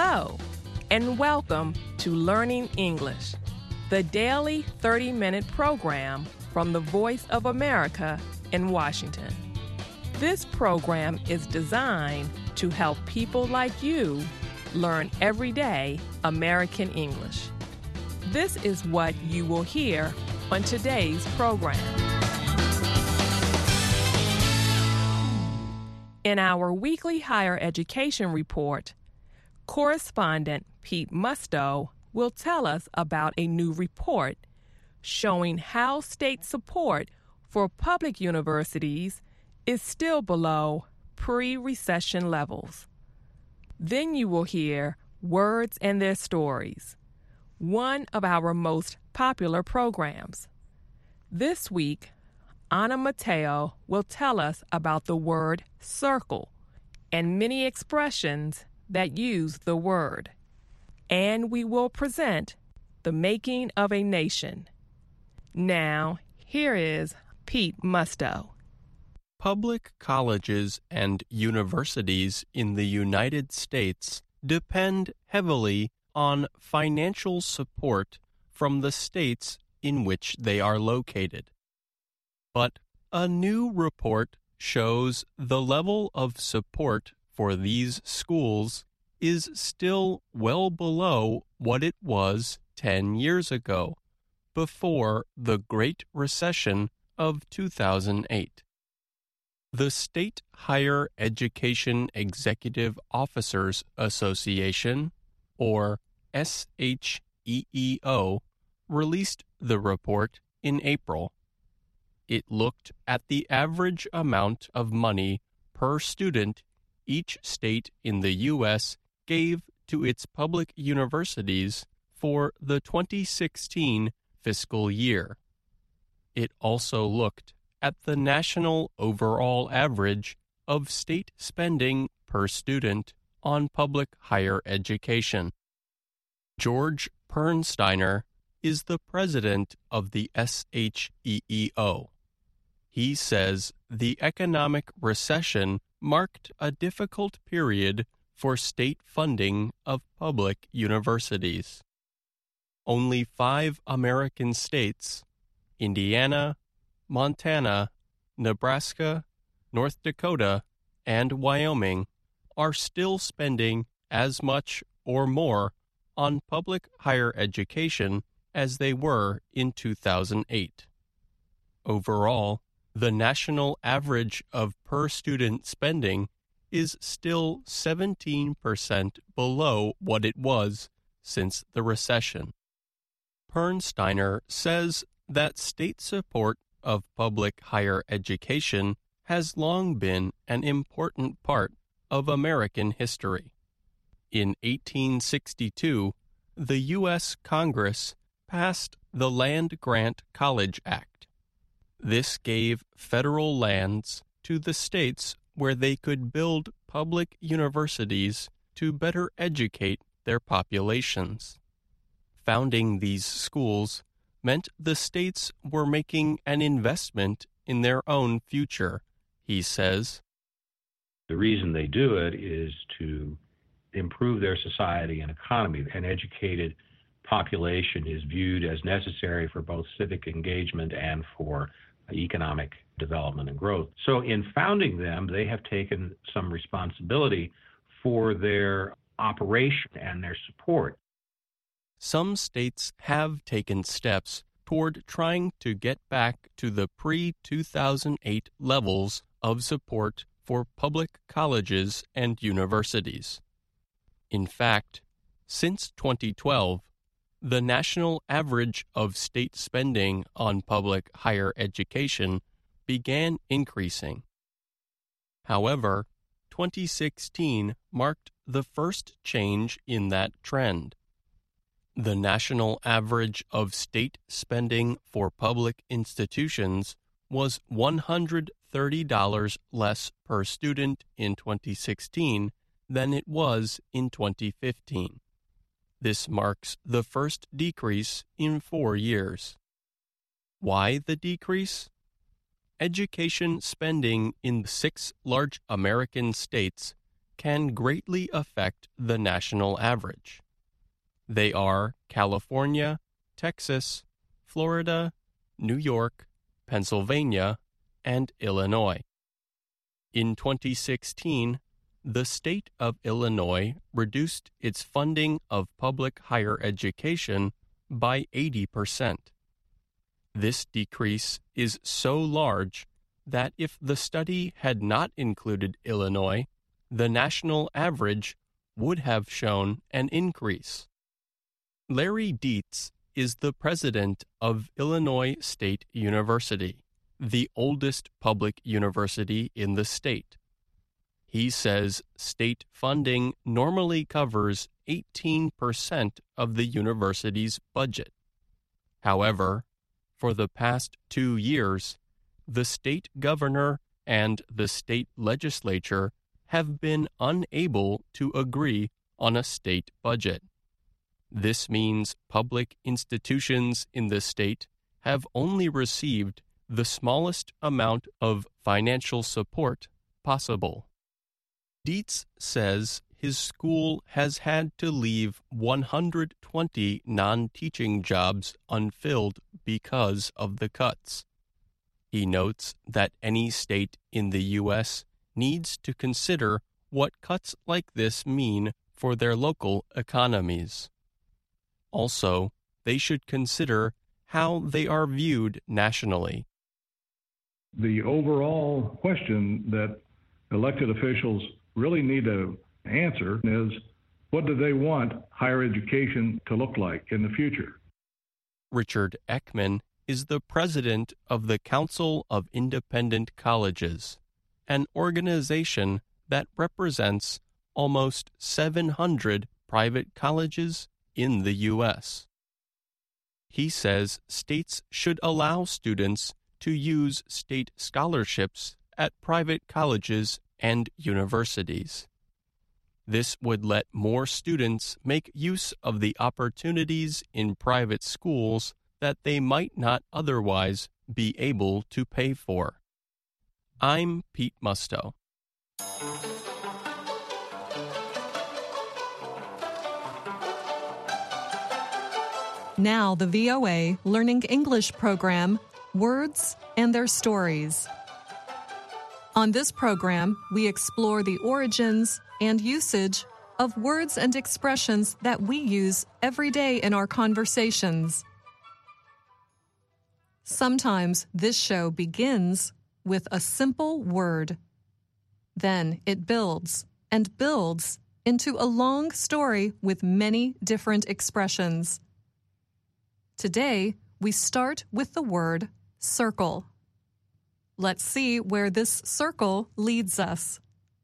Hello, and welcome to Learning English, the daily 30-minute program from the Voice of America in Washington. This program is designed to help people like you learn everyday American English. This is what you will hear on today's program. In our weekly higher education report, correspondent Pete Musto will tell us about a new report showing how state support for public universities is still below pre-recession levels. Then you will hear Words and Their Stories, one of our most popular programs. This week, Anna Mateo will tell us about the word circle and many expressions that use the word. And we will present The Making of a Nation. Now, here is Pete Musto. Public colleges and universities in the United States depend heavily on financial support from the states in which they are located. But a new report shows the level of support for these schools is still well below what it was 10 years ago, before the Great Recession of 2008. The State Higher Education Executive Officers Association, or SHEEO, released the report in April. It looked at the average amount of money per student each state in the U.S. gave to its public universities for the 2016 fiscal year. It also looked at the national overall average of state spending per student on public higher education. George Pernsteiner is the president of the SHEEO. He says the economic recession marked a difficult period for state funding of public universities. Only 5 American states, Indiana, Montana, Nebraska, North Dakota, and Wyoming, are still spending as much or more on public higher education as they were in 2008. Overall, the national average of per-student spending is still 17% below what it was since the recession. Pernsteiner says that state support of public higher education has long been an important part of American history. In 1862, the U.S. Congress passed the Land-Grant College Act. This gave federal lands to the states where they could build public universities to better educate their populations. Founding these schools meant the states were making an investment in their own future, he says. The reason they do it is to improve their society and economy. An educated population is viewed as necessary for both civic engagement and for economic development and growth. So in founding them, they have taken some responsibility for their operation and their support. Some states have taken steps toward trying to get back to the pre-2008 levels of support for public colleges and universities. In fact, since 2012, the national average of state spending on public higher education began increasing. However, 2016 marked the first change in that trend. The national average of state spending for public institutions was $130 less per student in 2016 than it was in 2015. This marks the first decrease in 4 years. Why the decrease? Education spending in the 6 large American states can greatly affect the national average. They are California, Texas, Florida, New York, Pennsylvania, and Illinois. In 2016, the state of Illinois reduced its funding of public higher education by 80%. This decrease is so large that if the study had not included Illinois, the national average would have shown an increase. Larry Dietz is the president of Illinois State University, the oldest public university in the state. He says state funding normally covers 18% of the university's budget. However, for the past 2 years, the state governor and the state legislature have been unable to agree on a state budget. This means public institutions in the state have only received the smallest amount of financial support possible. Dietz says his school has had to leave 120 non-teaching jobs unfilled because of the cuts. He notes that any state in the U.S. needs to consider what cuts like this mean for their local economies. Also, they should consider how they are viewed nationally. The overall question that elected officials really need to answer is, what do they want higher education to look like in the future? Richard Ekman is the president of the Council of Independent Colleges, an organization that represents almost 700 private colleges in the U.S. He says states should allow students to use state scholarships at private colleges and universities. This would let more students make use of the opportunities in private schools that they might not otherwise be able to pay for. I'm Pete Musto. Now the VOA Learning English program, Words and Their Stories. On this program, we explore the origins and usage of words and expressions that we use every day in our conversations. Sometimes this show begins with a simple word. Then it builds and builds into a long story with many different expressions. Today, we start with the word circle. Let's see where this circle leads us.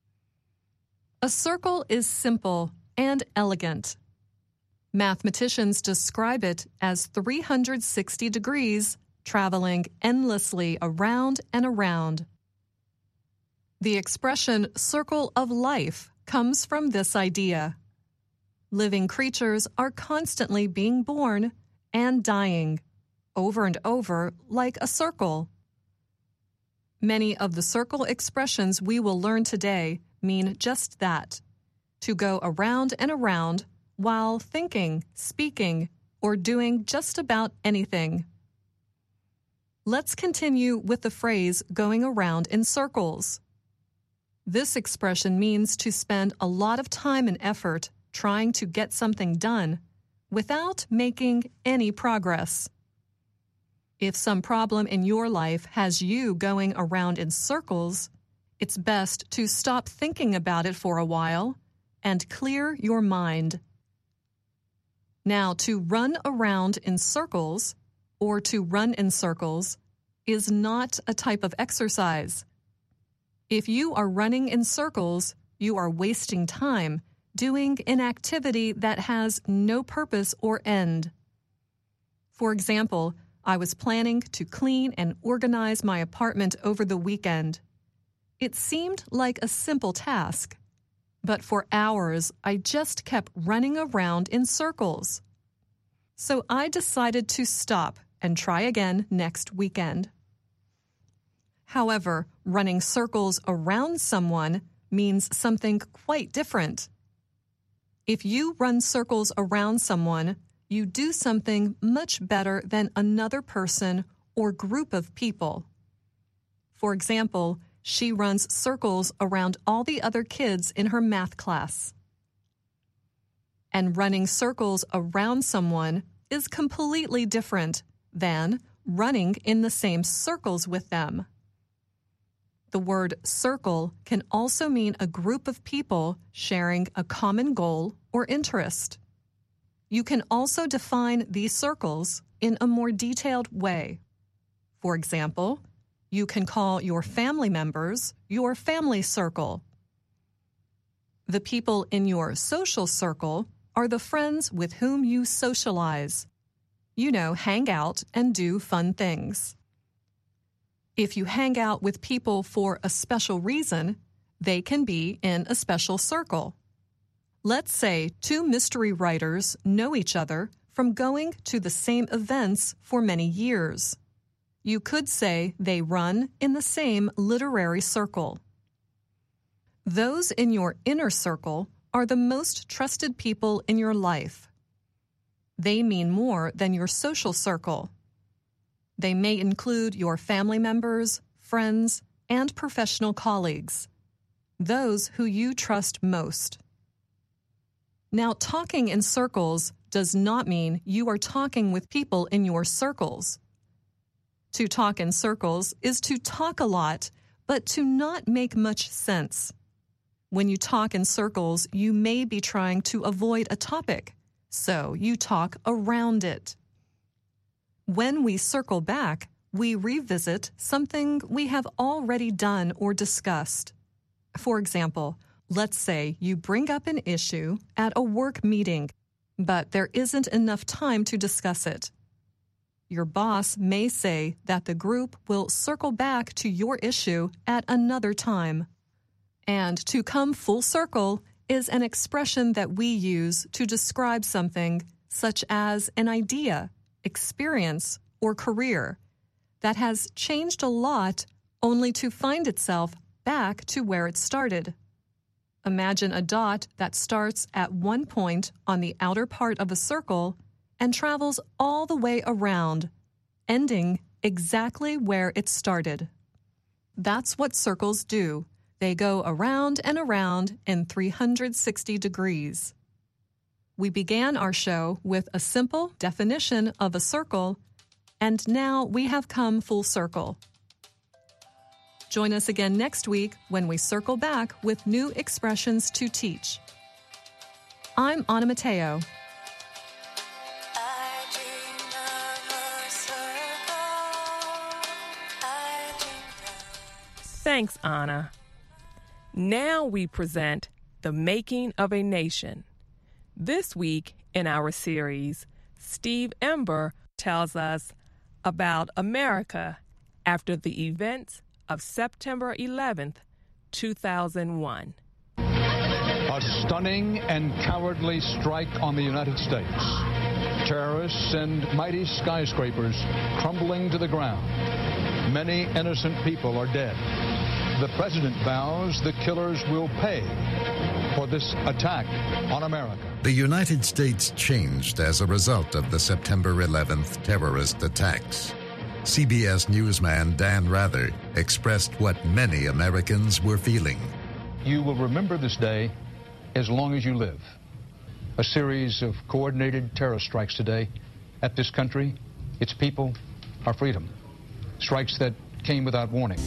A circle is simple and elegant. Mathematicians describe it as 360 degrees, traveling endlessly around and around. The expression circle of life comes from this idea. Living creatures are constantly being born and dying, over and over like a circle. Many of the circle expressions we will learn today mean just that, to go around and around while thinking, speaking, or doing just about anything. Let's continue with the phrase going around in circles. This expression means to spend a lot of time and effort trying to get something done without making any progress. If some problem in your life has you going around in circles, it's best to stop thinking about it for a while and clear your mind. Now, to run around in circles, or to run in circles, is not a type of exercise. If you are running in circles, you are wasting time doing an activity that has no purpose or end. For example, I was planning to clean and organize my apartment over the weekend. It seemed like a simple task, but for hours I just kept running around in circles. So I decided to stop and try again next weekend. However, running circles around someone means something quite different. If you run circles around someone, you do something much better than another person or group of people. For example, she runs circles around all the other kids in her math class. And running circles around someone is completely different than running in the same circles with them. The word circle can also mean a group of people sharing a common goal or interest. You can also define these circles in a more detailed way. For example, you can call your family members your family circle. The people in your social circle are the friends with whom you socialize. You know, hang out and do fun things. If you hang out with people for a special reason, they can be in a special circle. Let's say two mystery writers know each other from going to the same events for many years. You could say they run in the same literary circle. Those in your inner circle are the most trusted people in your life. They mean more than your social circle. They may include your family members, friends, and professional colleagues, those who you trust most. Now, talking in circles does not mean you are talking with people in your circles. To talk in circles is to talk a lot, but to not make much sense. When you talk in circles, you may be trying to avoid a topic, so you talk around it. When we circle back, we revisit something we have already done or discussed. For example, let's say you bring up an issue at a work meeting, but there isn't enough time to discuss it. Your boss may say that the group will circle back to your issue at another time. And to come full circle is an expression that we use to describe something such as an idea, experience, or career that has changed a lot only to find itself back to where it started. Imagine a dot that starts at one point on the outer part of a circle and travels all the way around, ending exactly where it started. That's what circles do. They go around and around in 360 degrees. We began our show with a simple definition of a circle, and now we have come full circle. Join us again next week when we circle back with new expressions to teach. I'm Anna Mateo. Thanks, Anna. Now we present The Making of a Nation. This week in our series, Steve Ember tells us about America after the events of September 11th, 2001. A stunning and cowardly strike on the United States. Terrorists send mighty skyscrapers crumbling to the ground. Many innocent people are dead. The president vows the killers will pay for this attack on America. The United States changed as a result of the September 11th terrorist attacks. CBS newsman Dan Rather expressed what many Americans were feeling. You will remember this day as long as you live. A series of coordinated terror strikes today at this country, its people, our freedom. Strikes that came without warning.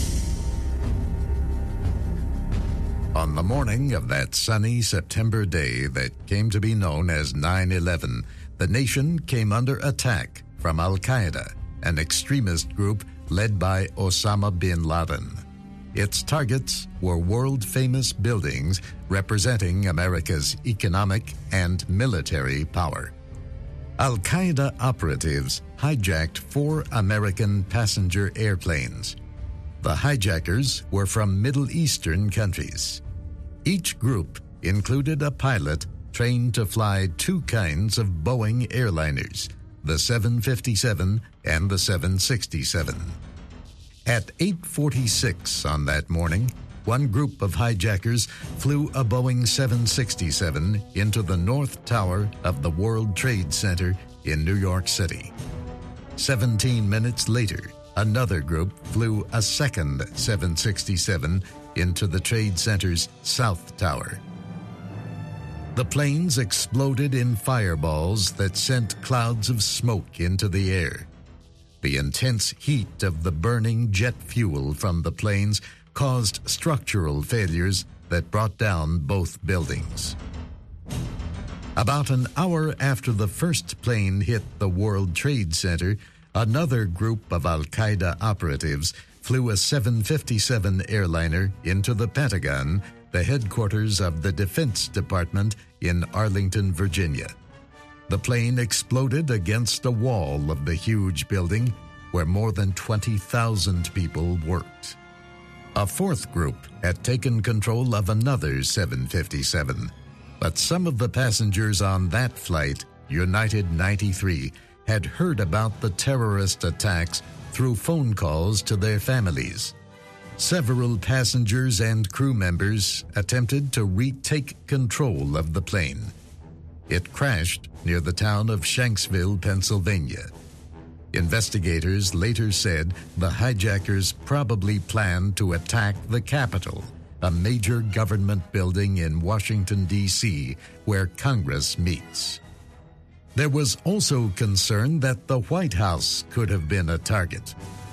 On the morning of that sunny September day that came to be known as 9/11, the nation came under attack from Al-Qaeda, an extremist group led by Osama bin Laden. Its targets were world-famous buildings representing America's economic and military power. Al-Qaeda operatives hijacked 4 American passenger airplanes. The hijackers were from Middle Eastern countries. Each group included a pilot trained to fly 2 kinds of Boeing airliners, the 757 and the 767. At 8:46 on that morning, one group of hijackers flew a Boeing 767 into the North Tower of the World Trade Center in New York City. 17 minutes later, another group flew a second 767 into the Trade Center's South Tower. The planes exploded in fireballs that sent clouds of smoke into the air. The intense heat of the burning jet fuel from the planes caused structural failures that brought down both buildings. About an hour after the first plane hit the World Trade Center, another group of Al-Qaeda operatives flew a 757 airliner into the Pentagon, the headquarters of the Defense Department in Arlington, Virginia. The plane exploded against a wall of the huge building where more than 20,000 people worked. A fourth group had taken control of another 757, but some of the passengers on that flight, United 93, had heard about the terrorist attacks through phone calls to their families. Several passengers and crew members attempted to retake control of the plane. It crashed near the town of Shanksville, Pennsylvania. Investigators later said the hijackers probably planned to attack the Capitol, a major government building in Washington, D.C., where Congress meets. There was also concern that the White House could have been a target.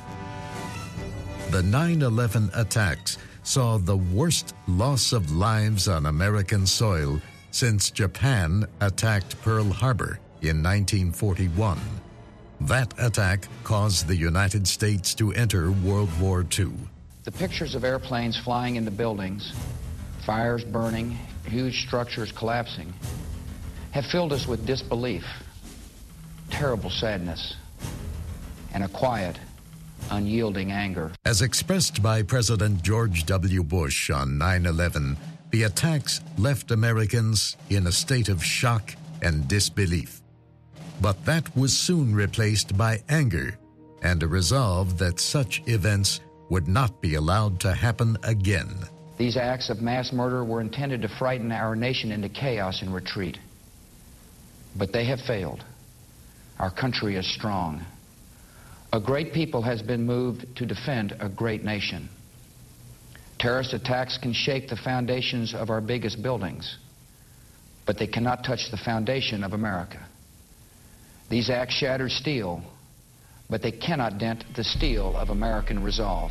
The 9/11 attacks saw the worst loss of lives on American soil since Japan attacked Pearl Harbor in 1941. That attack caused the United States to enter World War II. The pictures of airplanes flying into buildings, fires burning, huge structures collapsing, have filled us with disbelief, terrible sadness, and a quiet, unyielding anger. As expressed by President George W. Bush on 9/11, the attacks left Americans in a state of shock and disbelief. But that was soon replaced by anger and a resolve that such events would not be allowed to happen again. These acts of mass murder were intended to frighten our nation into chaos and retreat. But they have failed. Our country is strong. A great people has been moved to defend a great nation. Terrorist attacks can shake the foundations of our biggest buildings, but they cannot touch the foundation of America. These acts shatter steel, but they cannot dent the steel of American resolve.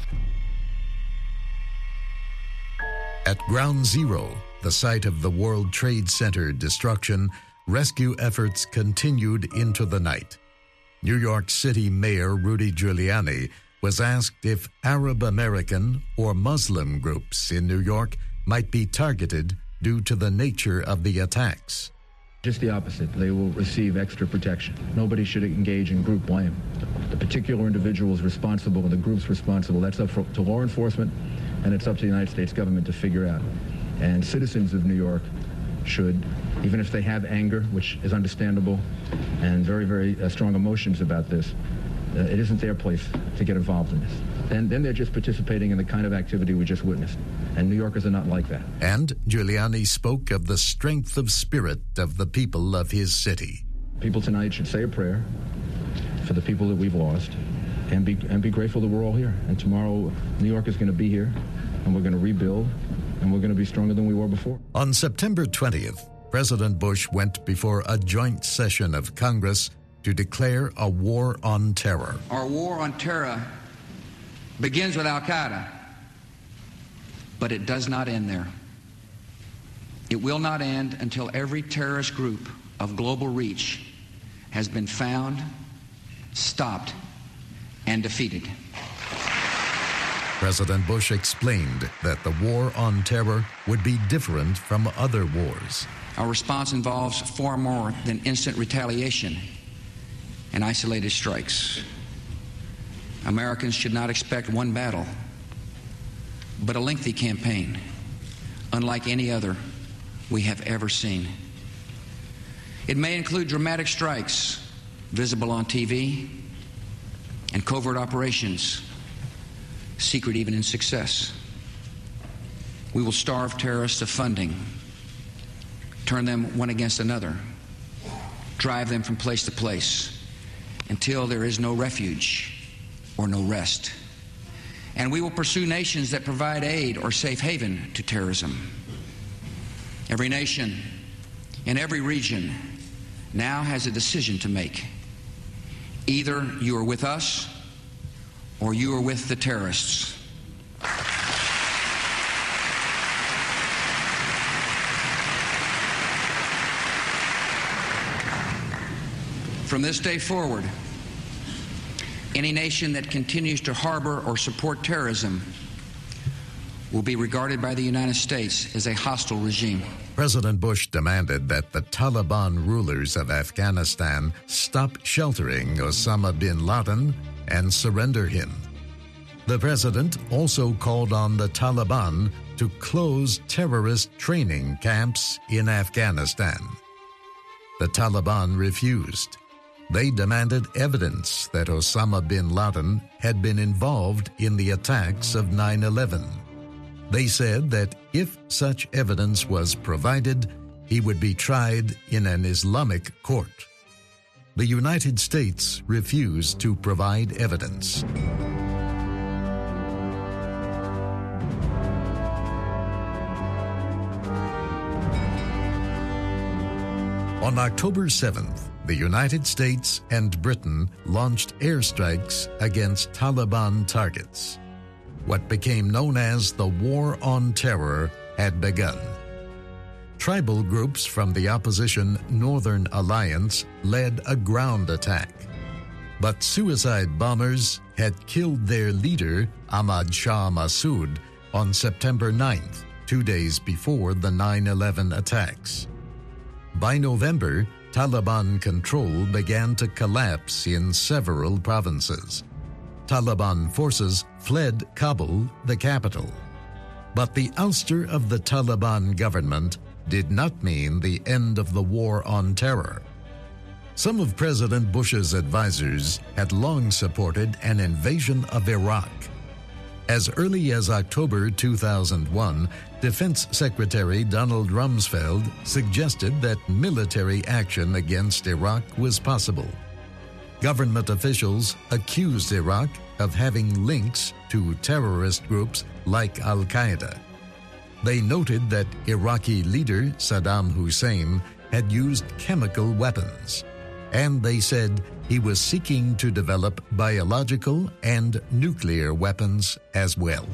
At Ground Zero, the site of the World Trade Center destruction, rescue efforts continued into the night. New York City Mayor Rudy Giuliani was asked if Arab American or Muslim groups in New York might be targeted due to the nature of the attacks. Just the opposite. They will receive extra protection. Nobody should engage in group blame. The particular individual is responsible and the group's responsible. That's up to law enforcement, and it's up to the United States government to figure out. And citizens of New York should, even if they have anger, which is understandable, and very, very strong emotions about this, it isn't their place to get involved in this. Then they're just participating in the kind of activity we just witnessed. And New Yorkers are not like that. And Giuliani spoke of the strength of spirit of the people of his city. People tonight should say a prayer for the people that we've lost and be grateful that we're all here. And tomorrow, New York is going to be here, and we're going to rebuild, and we're going to be stronger than we were before. On September 20th, President Bush went before a joint session of Congress to declare a war on terror. Our war on terror begins with Al-Qaeda, but it does not end there. It will not end until every terrorist group of global reach has been found, stopped, and defeated. President Bush explained that the war on terror would be different from other wars. Our response involves far more than instant retaliation and isolated strikes. Americans should not expect one battle, but a lengthy campaign, unlike any other we have ever seen. It may include dramatic strikes, visible on TV, and covert operations, secret even in success. We will starve terrorists of funding, turn them one against another, drive them from place to place until there is no refuge or no rest. And we will pursue nations that provide aid or safe haven to terrorism. Every nation in every region now has a decision to make. Either you are with us or you are with the terrorists. From this day forward, any nation that continues to harbor or support terrorism will be regarded by the United States as a hostile regime. President Bush demanded that the Taliban rulers of Afghanistan stop sheltering Osama bin Laden and surrender him. The president also called on the Taliban to close terrorist training camps in Afghanistan. The Taliban refused. They demanded evidence that Osama bin Laden had been involved in the attacks of 9/11. They said that if such evidence was provided, he would be tried in an Islamic court. The United States refused to provide evidence. On October 7th, the United States and Britain launched airstrikes against Taliban targets. What became known as the War on Terror had begun. Tribal groups from the opposition Northern Alliance led a ground attack. But suicide bombers had killed their leader, Ahmad Shah Massoud, on September 9th, 2 days before the 9/11 attacks. By November, Taliban control began to collapse in several provinces. Taliban forces fled Kabul, the capital. But the ouster of the Taliban government did not mean the end of the war on terror. Some of President Bush's advisors had long supported an invasion of Iraq. As early as October 2001, Defense Secretary Donald Rumsfeld suggested that military action against Iraq was possible. Government officials accused Iraq of having links to terrorist groups like Al-Qaeda. They noted that Iraqi leader Saddam Hussein had used chemical weapons, and they said he was seeking to develop biological and nuclear weapons as well.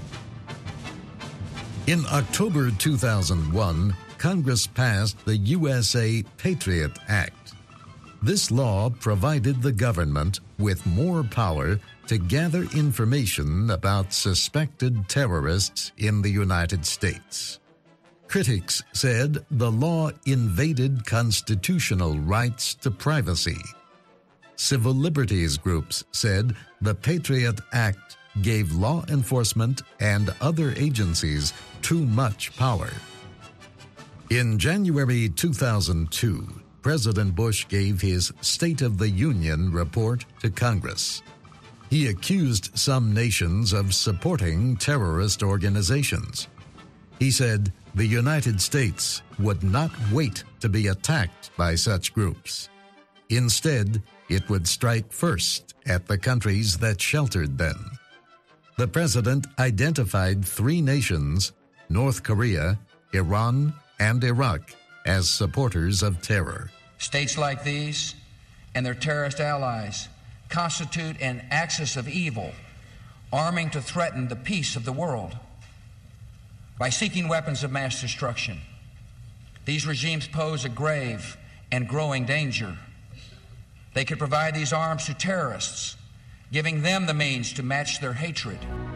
In October 2001, Congress passed the USA Patriot Act. This law provided the government with more power to gather information about suspected terrorists in the United States. Critics said the law invaded constitutional rights to privacy. Civil liberties groups said the Patriot Act gave law enforcement and other agencies too much power. In January 2002, President Bush gave his State of the Union report to Congress. He accused some nations of supporting terrorist organizations. He said the United States would not wait to be attacked by such groups. Instead, it would strike first at the countries that sheltered them. The president identified 3 nations, North Korea, Iran, and Iraq, as supporters of terror. States like these and their terrorist allies constitute an axis of evil, arming to threaten the peace of the world. By seeking weapons of mass destruction, these regimes pose a grave and growing danger. They could provide these arms to terrorists, giving them the means to match their hatred.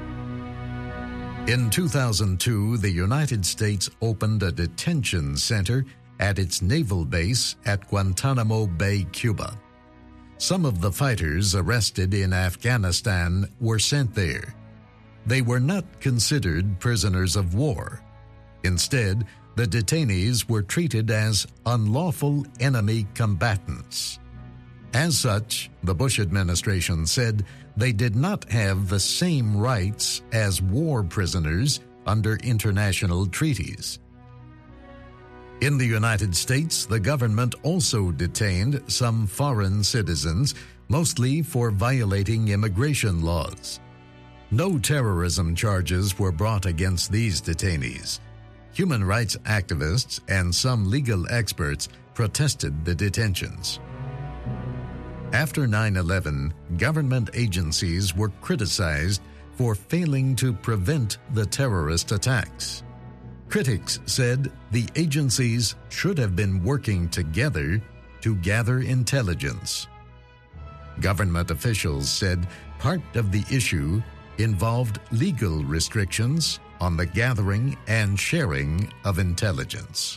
In 2002, the United States opened a detention center at its naval base at Guantanamo Bay, Cuba. Some of the fighters arrested in Afghanistan were sent there. They were not considered prisoners of war. Instead, the detainees were treated as unlawful enemy combatants. As such, the Bush administration said they did not have the same rights as war prisoners under international treaties. In the United States, the government also detained some foreign citizens, mostly for violating immigration laws. No terrorism charges were brought against these detainees. Human rights activists and some legal experts protested the detentions. After 9/11, government agencies were criticized for failing to prevent the terrorist attacks. Critics said the agencies should have been working together to gather intelligence. Government officials said part of the issue involved legal restrictions on the gathering and sharing of intelligence.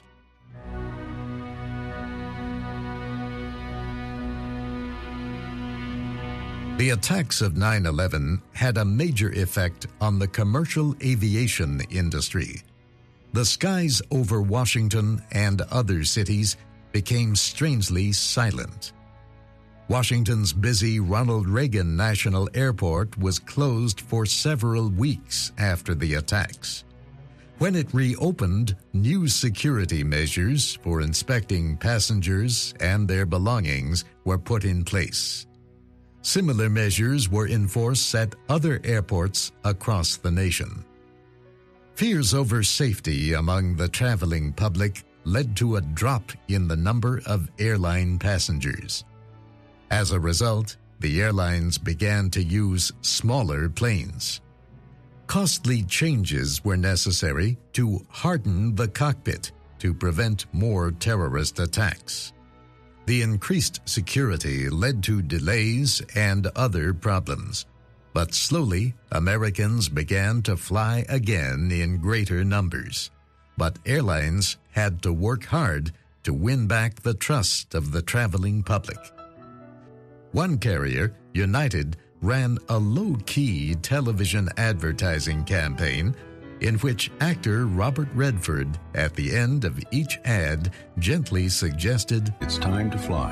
The attacks of 9/11 had a major effect on the commercial aviation industry. The skies over Washington and other cities became strangely silent. Washington's busy Ronald Reagan National Airport was closed for several weeks after the attacks. When it reopened, new security measures for inspecting passengers and their belongings were put in place. Similar measures were in force at other airports across the nation. Fears over safety among the traveling public led to a drop in the number of airline passengers. As a result, the airlines began to use smaller planes. Costly changes were necessary to harden the cockpit to prevent more terrorist attacks. The increased security led to delays and other problems, but slowly Americans began to fly again in greater numbers. But airlines had to work hard to win back the trust of the traveling public. One carrier, United, ran a low-key television advertising campaign in which actor Robert Redford, at the end of each ad, gently suggested, "It's time to fly."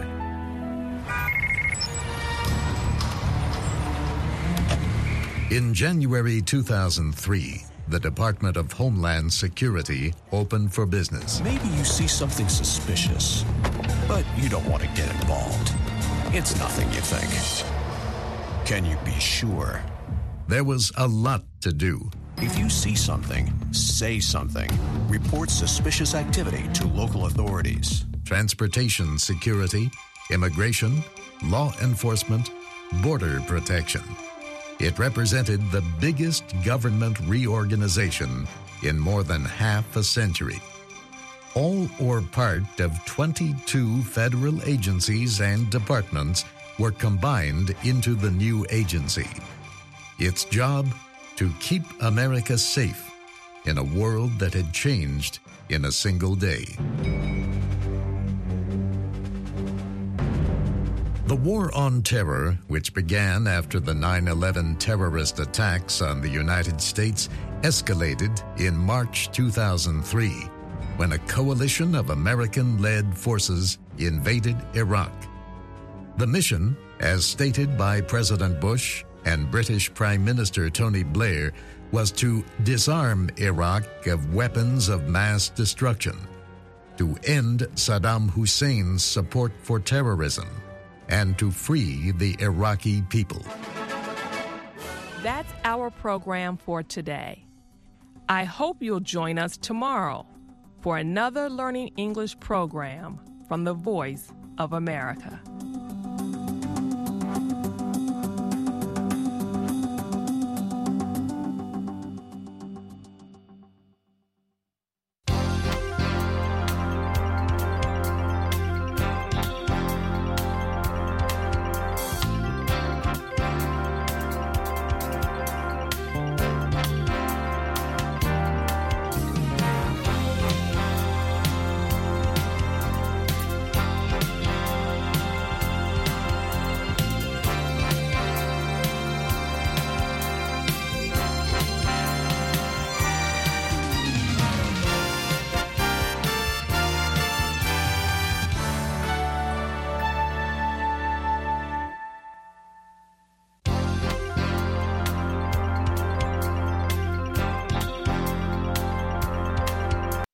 In January 2003, the Department of Homeland Security opened for business. Maybe you see something suspicious, but you don't want to get involved. It's nothing, you think. Can you be sure? There was a lot to do. If you see something, say something. Report suspicious activity to local authorities. Transportation security, immigration, law enforcement, border protection. It represented the biggest government reorganization in more than half a century. All or part of 22 federal agencies and departments were combined into the new agency. Its job, to keep America safe in a world that had changed in a single day. The war on terror, which began after the 9/11 terrorist attacks on the United States, escalated in March 2003 when a coalition of American-led forces invaded Iraq. The mission, as stated by President Bush and British Prime Minister Tony Blair, was to disarm Iraq of weapons of mass destruction, to end Saddam Hussein's support for terrorism, and to free the Iraqi people. That's our program for today. I hope you'll join us tomorrow for another Learning English program from the Voice of America.